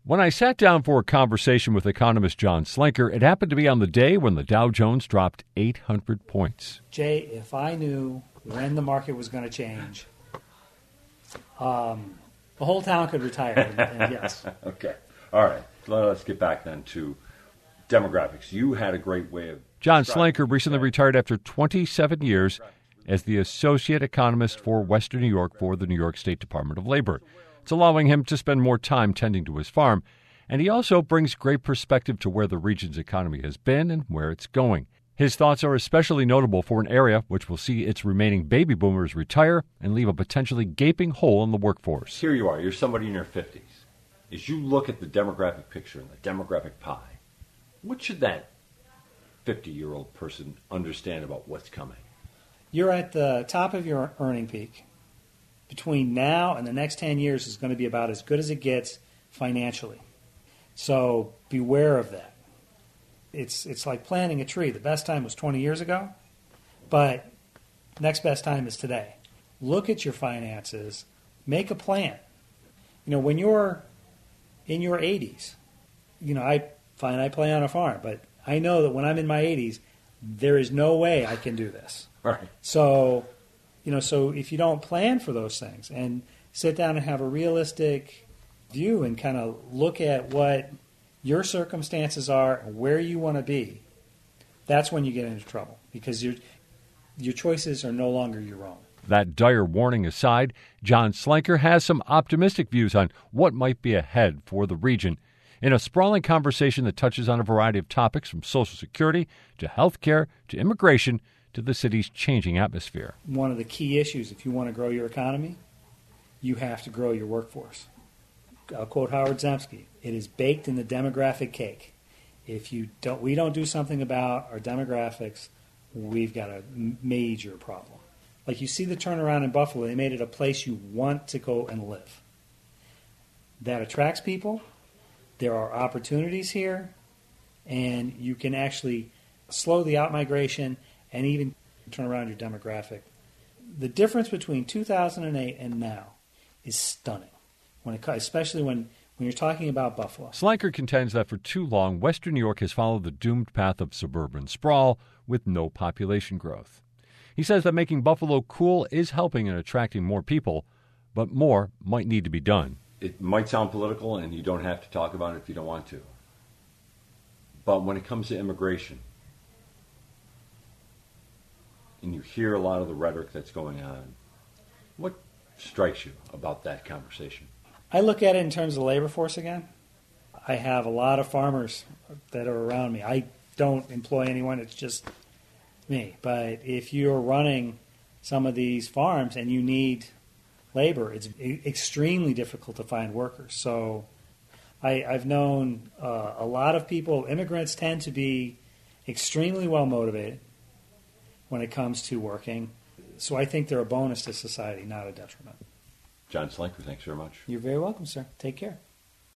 When I sat down for a conversation with economist John Slinker, it happened to be on the day when the Dow Jones dropped 800 points. Jay, if I knew when the market was going to change, the whole town could retire, and yes. Okay. All right. Let's get back then to demographics. You had a great way of... John Slinker recently retired after 27 years as the associate economist for Western New York for the New York State Department of Labor. It's allowing him to spend more time tending to his farm, and he also brings great perspective to where the region's economy has been and where it's going. His thoughts are especially notable for an area which will see its remaining baby boomers retire and leave a potentially gaping hole in the workforce. Here you are. You're somebody in your 50s. As you look at the demographic picture and the demographic pie, what should that 50-year-old person understand about what's coming? You're at the top of your earning peak. Between now and the next 10 years is going to be about as good as it gets financially. So beware of that. It's like planting a tree. The best time was 20 years ago, but next best time is today. Look at your finances. Make a plan. When you're in your 80s, I play on a farm, but I know that when I'm in my 80s, there is no way I can do this. Right. So, so if you don't plan for those things and sit down and have a realistic view and kind of look at what your circumstances are and where you want to be, that's when you get into trouble because your choices are no longer your own. That dire warning aside, John Slinker has some optimistic views on what might be ahead for the region in a sprawling conversation that touches on a variety of topics from Social Security to health care to immigration to the city's changing atmosphere. One of the key issues, if you want to grow your economy, you have to grow your workforce. I'll quote Howard Zemsky, it is baked in the demographic cake. If we don't do something about our demographics, we've got a major problem. Like you see the turnaround in Buffalo, they made it a place you want to go and live. That attracts people. There are opportunities here, and you can actually slow the out-migration and even turn around your demographic. The difference between 2008 and now is stunning, especially when you're talking about Buffalo. Slinker contends that for too long, Western New York has followed the doomed path of suburban sprawl with no population growth. He says that making Buffalo cool is helping in attracting more people, but more might need to be done. It might sound political, and you don't have to talk about it if you don't want to. But when it comes to immigration, and you hear a lot of the rhetoric that's going on, what strikes you about that conversation? I look at it in terms of the labor force again. I have a lot of farmers that are around me. I don't employ anyone, it's just me. But if you're running some of these farms and you need labor, it's extremely difficult to find workers. So I've known a lot of people, immigrants tend to be extremely well motivated when it comes to working. So I think they're a bonus to society, not a detriment. John Slinker, thanks very much. You're very welcome, sir. Take care.